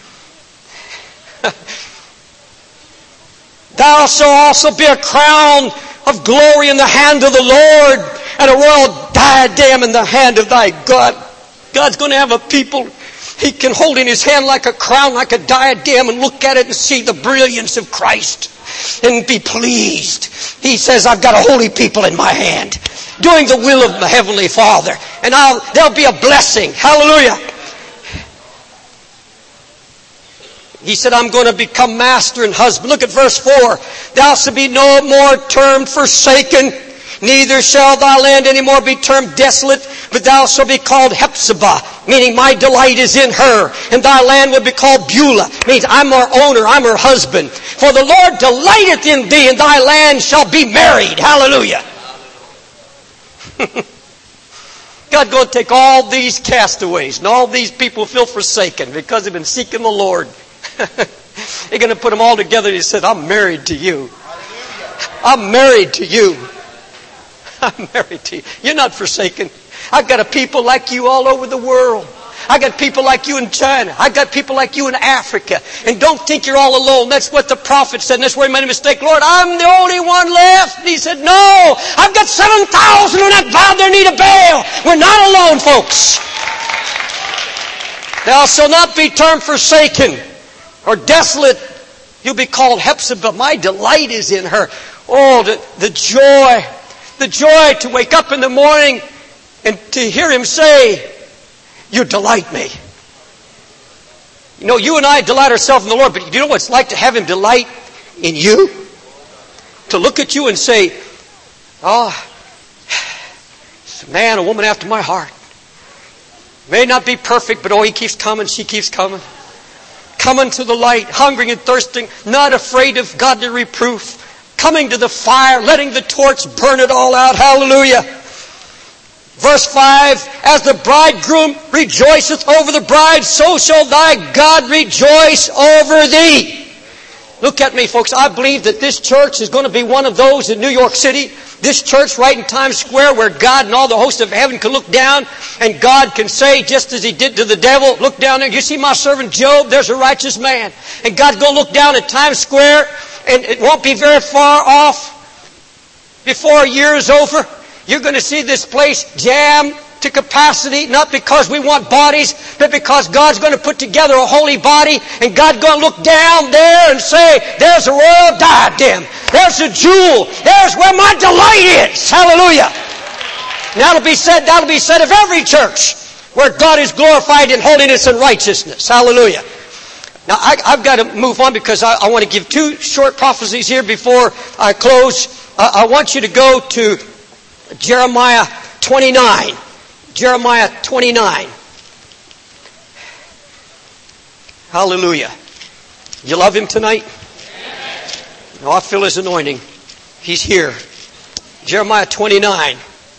Thou shalt also be a crown of glory in the hand of the Lord, and a royal diadem in the hand of thy God. God's going to have a people He can hold in His hand like a crown, like a diadem, and look at it and see the brilliance of Christ and be pleased. He says, I've got a holy people in my hand, doing the will of my Heavenly Father, and I'll, there'll be a blessing. Hallelujah. He said, I'm going to become master and husband. Look at verse four. Thou shalt be no more termed forsaken, neither shall thy land any more be termed desolate, but thou shalt be called Hephzibah, meaning my delight is in her. And thy land will be called Beulah, means I'm her owner, I'm her husband. For the Lord delighteth in thee, and thy land shall be married. Hallelujah. God's going to take all these castaways and all these people who feel forsaken because they've been seeking the Lord. He's going to put them all together, and He said, I'm married to you. I'm married to you. I'm married to you. You're not forsaken. I've got a people like you all over the world. I got people like you in China. I got people like you in Africa. And don't think you're all alone. That's what the prophet said. And that's where he made a mistake. Lord, I'm the only one left. And He said, no, I've got seven thousand when I bowed their knee to Baal. We're not alone, folks. Thou shalt not be termed forsaken or desolate. You'll be called Hephzibah. My delight is in her. Oh, the, the joy. The joy to wake up in the morning and to hear Him say, you delight me. You know, you and I delight ourselves in the Lord, but do you know what it's like to have Him delight in you? To look at you and say, oh, it's a man, a woman after my heart. May not be perfect, but oh, he keeps coming, she keeps coming. Coming to the light, hungering and thirsting, not afraid of godly reproof. Coming to the fire, letting the torch burn it all out. Hallelujah. Verse five, as the bridegroom rejoiceth over the bride, so shall thy God rejoice over thee. Look at me, folks. I believe that this church is going to be one of those in New York City. This church right in Times Square where God and all the hosts of heaven can look down and God can say, just as He did to the devil, look down there. You see my servant Job? There's a righteous man. And God's going to look down at Times Square, and it won't be very far off before a year is over. You're going to see this place jammed to capacity, not because we want bodies, but because God's going to put together a holy body, and God's going to look down there and say, there's a royal diadem. There's a jewel. There's where my delight is. Hallelujah. And that'll be said, that'll be said of every church where God is glorified in holiness and righteousness. Hallelujah. Now, I, I've got to move on because I, I want to give two short prophecies here before I close. Uh, I want you to go to Jeremiah twenty-nine. Jeremiah twenty-nine. Hallelujah. You love Him tonight? No, I feel His anointing. He's here. Jeremiah twenty-nine.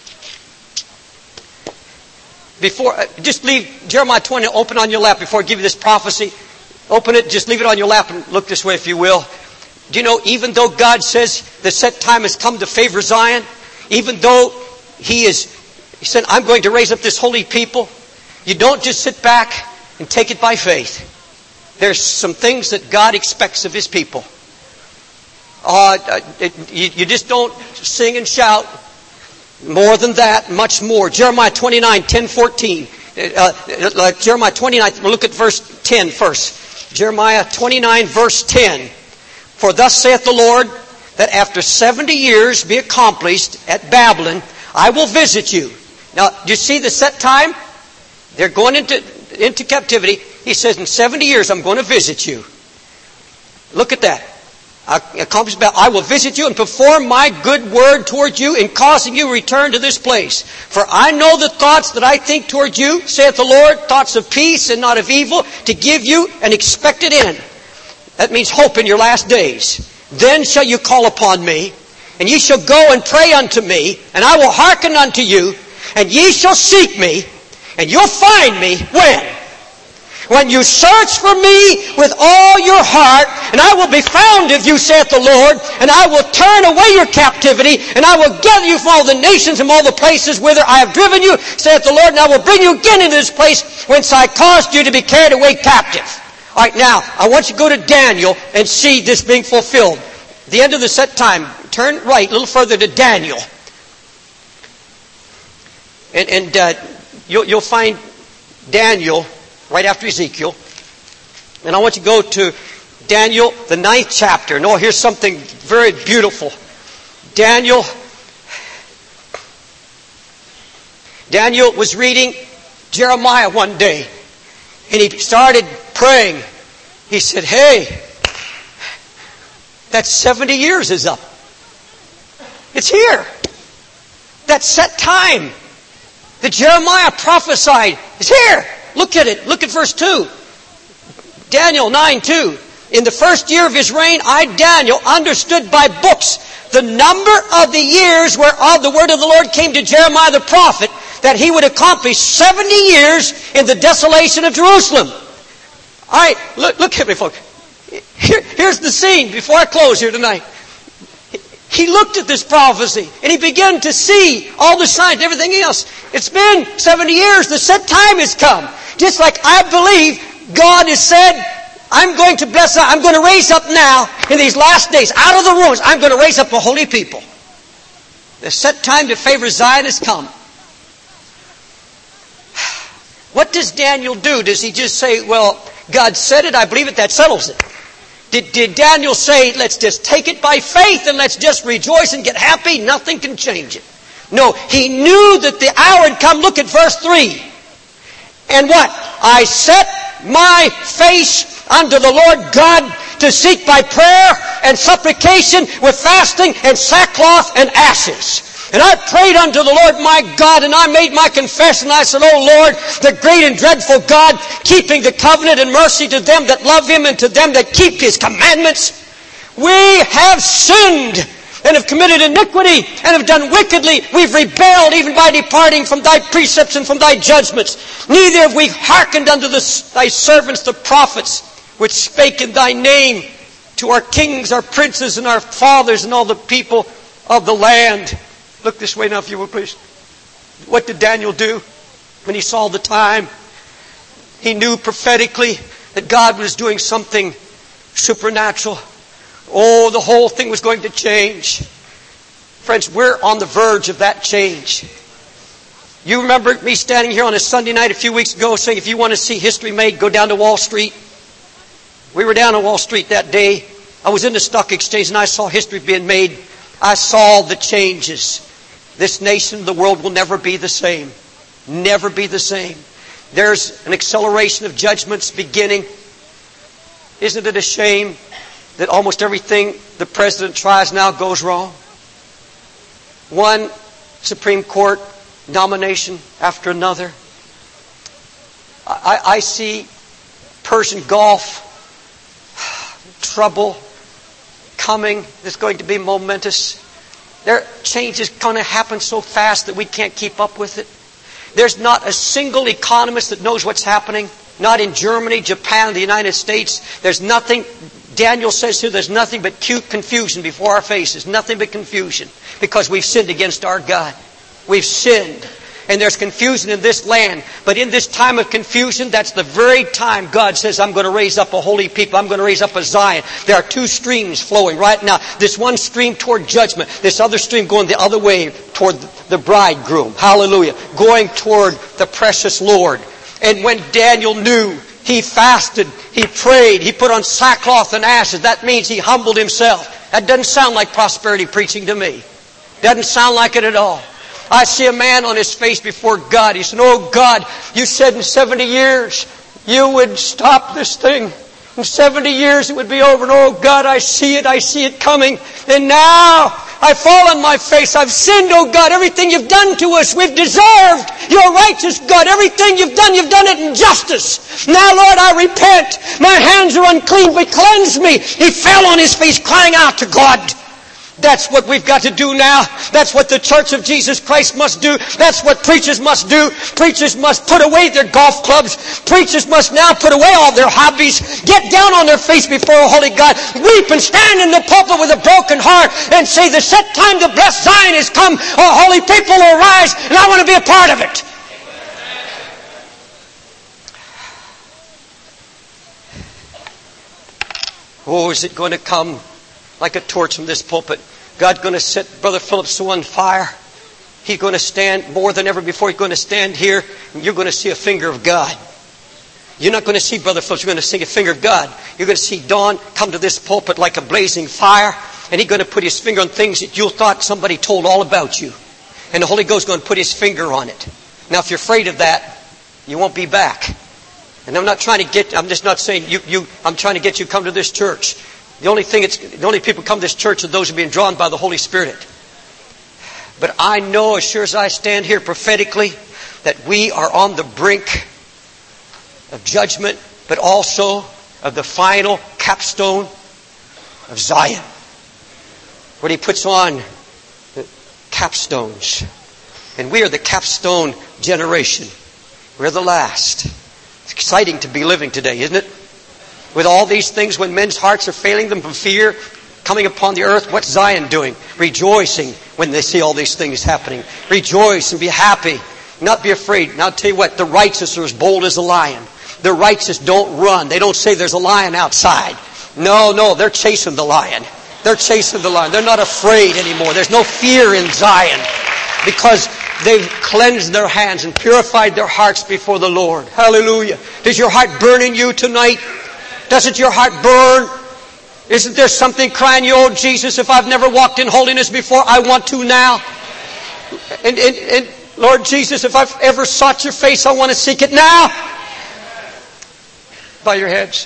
Before, just leave Jeremiah twenty open on your lap before I give you this prophecy. Open it, just leave it on your lap and look this way if you will. Do you know, even though God says the set time has come to favor Zion, even though He is He said, I'm going to raise up this holy people. You don't just sit back and take it by faith. There's some things that God expects of His people. Uh, it, you, you just don't sing and shout. More than that, much more. Jeremiah twenty-nine, ten, fourteen. Uh, uh, Jeremiah twenty-nine, we'll look at verse ten first. Jeremiah twenty-nine, verse ten. For thus saith the Lord, that after seventy years be accomplished at Babylon, I will visit you. Now, do you see the set time? They're going into, into captivity. He says, in seventy years, I'm going to visit you. Look at that. I, I will visit you and perform my good word toward you in causing you to return to this place. For I know the thoughts that I think toward you, saith the Lord, thoughts of peace and not of evil, to give you an expected end. That means hope in your last days. Then shall you call upon me, and ye shall go and pray unto me, and I will hearken unto you, and ye shall seek me, and you'll find me when? When you search for me with all your heart, and I will be found of you, saith the Lord, and I will turn away your captivity, and I will gather you from all the nations and all the places whither I have driven you, saith the Lord, and I will bring you again into this place whence I caused you to be carried away captive. All right, now, I want you to go to Daniel and see this being fulfilled. At the end of the set time, turn right a little further to Daniel. And, and uh, you'll, you'll find Daniel right after Ezekiel. And I want you to go to Daniel, the ninth chapter. No, here's something very beautiful. Daniel, Daniel was reading Jeremiah one day. And he started praying. He said, hey, that seventy years is up. It's here. That set time that Jeremiah prophesied is here. Look at it. Look at verse two. Daniel nine two. In the first year of his reign, I, Daniel, understood by books the number of the years whereof the word of the Lord came to Jeremiah the prophet, that he would accomplish seventy years in the desolation of Jerusalem. All right, look, look at me, folks. Here, here's the scene before I close here tonight. He looked at this prophecy, and he began to see all the signs, everything else. It's been seventy years. The set time has come. Just like I believe God has said, I'm going to bless, I'm going to raise up now in these last days, out of the ruins, I'm going to raise up a holy people. The set time to favor Zion has come. What does Daniel do? Does he just say, well, God said it, I believe it, that settles it? Did, did Daniel say, let's just take it by faith and let's just rejoice and get happy? Nothing can change it. No, he knew that the hour had come. Look at verse three. And what? I set my face unto the Lord God to seek by prayer and supplication with fasting and sackcloth and ashes. And I prayed unto the Lord my God, and I made my confession. I said, O Lord, the great and dreadful God, keeping the covenant and mercy to them that love Him and to them that keep His commandments. We have sinned and have committed iniquity and have done wickedly. We've rebelled even by departing from Thy precepts and from Thy judgments. Neither have we hearkened unto the, Thy servants the prophets, which spake in Thy name to our kings, our princes, and our fathers, and all the people of the land. Look this way now, if you will, please. What did Daniel do when he saw the time? He knew prophetically that God was doing something supernatural. Oh, the whole thing was going to change. Friends, we're on the verge of that change. You remember me standing here on a Sunday night a few weeks ago saying, if you want to see history made, go down to Wall Street. We were down on Wall Street that day. I was in the stock exchange and I saw history being made. I saw the changes. This nation, the world will never be the same. Never be the same. There's an acceleration of judgments beginning. Isn't it a shame that almost everything the president tries now goes wrong? One Supreme Court nomination after another. I, I see Persian Gulf trouble coming. That's going to be momentous. There changes going to happen so fast that we can't keep up with it. There's not a single economist that knows what's happening. Not in Germany, Japan, the United States. There's nothing, Daniel says here, there's nothing but cute confusion before our faces. Nothing but confusion. Because we've sinned against our God. We've sinned. And there's confusion in this land. But in this time of confusion, that's the very time God says, I'm going to raise up a holy people. I'm going to raise up a Zion. There are two streams flowing right now. This one stream toward judgment. This other stream going the other way toward the bridegroom. Hallelujah. Going toward the precious Lord. And when Daniel knew, he fasted, he prayed, he put on sackcloth and ashes. That means he humbled himself. That doesn't sound like prosperity preaching to me. Doesn't sound like it at all. I see a man on his face before God. He said, oh God, you said in seventy years you would stop this thing. In seventy years it would be over. And oh God, I see it. I see it coming. And now I fall on my face. I've sinned, oh God. Everything you've done to us, we've deserved. You're righteous, God. Everything you've done, you've done it in justice. Now, Lord, I repent. My hands are unclean, but cleanse me. He fell on his face crying out to God. That's what we've got to do now. That's what the Church of Jesus Christ must do. That's what preachers must do. Preachers must put away their golf clubs. Preachers must now put away all their hobbies. Get down on their face before a holy God. Weep and stand in the pulpit with a broken heart and say, the set time to bless Zion has come. Our holy people will rise, and I want to be a part of it. Oh, is it going to come like a torch from this pulpit? God's going to set Brother Philip so on fire. He's going to stand more than ever before. He's going to stand here, and you're going to see a finger of God. You're not going to see Brother Philip. You're going to see a finger of God. You're going to see Don come to this pulpit like a blazing fire, and he's going to put his finger on things that you thought somebody told all about you. And the Holy Ghost is going to put his finger on it. Now, if you're afraid of that, you won't be back. And I'm not trying to get, I'm just not saying you, you, I'm trying to get you to come to this church. The only thing it's, the only people who come to this church are those who are being drawn by the Holy Spirit. But I know as sure as I stand here prophetically that we are on the brink of judgment, but also of the final capstone of Zion, where He puts on the capstones. And we are the capstone generation. We're the last. It's exciting to be living today, isn't it? With all these things, when men's hearts are failing them from fear coming upon the earth, what's Zion doing? Rejoicing when they see all these things happening. Rejoice and be happy. Not be afraid. And I'll tell you what, the righteous are as bold as a lion. The righteous don't run. They don't say there's a lion outside. No, no, they're chasing the lion. They're chasing the lion. They're not afraid anymore. There's no fear in Zion because they've cleansed their hands and purified their hearts before the Lord. Hallelujah. Does your heart burn in you tonight? Doesn't your heart burn? Isn't there something crying you, oh Jesus, if I've never walked in holiness before, I want to now. And, and, and Lord Jesus, if I've ever sought your face, I want to seek it now. Bow your heads.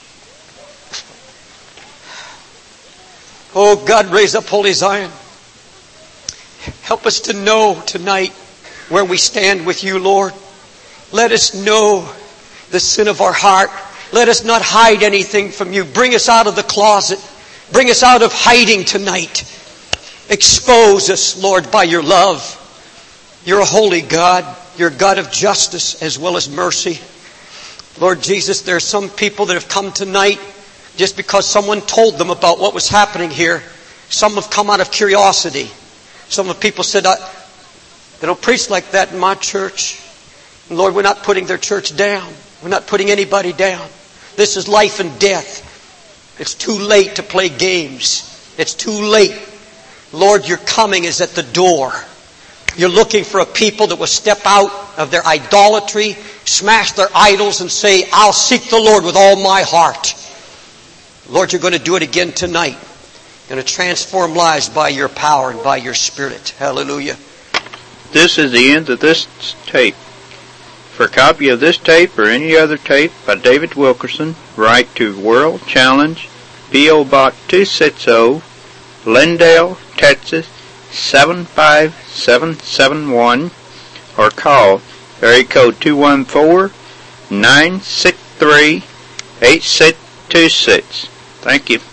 Oh God, raise up holy Zion. Help us to know tonight where we stand with you, Lord. Let us know the sin of our heart. Let us not hide anything from you. Bring us out of the closet. Bring us out of hiding tonight. Expose us, Lord, by your love. You're a holy God. You're a God of justice as well as mercy. Lord Jesus, there are some people that have come tonight just because someone told them about what was happening here. Some have come out of curiosity. Some of the people said, they don't preach like that in my church. And Lord, we're not putting their church down. We're not putting anybody down. This is life and death. It's too late to play games. It's too late. Lord, your coming is at the door. You're looking for a people that will step out of their idolatry, smash their idols and say, I'll seek the Lord with all my heart. Lord, you're going to do it again tonight. You're going to transform lives by your power and by your Spirit. Hallelujah. This is the end of this tape. For a copy of this tape or any other tape by David Wilkerson, write to World Challenge, P O Box two sixty, Lindale, Texas seven five seven seven one, or call area code two one four, nine six three, eight six two six. Thank you.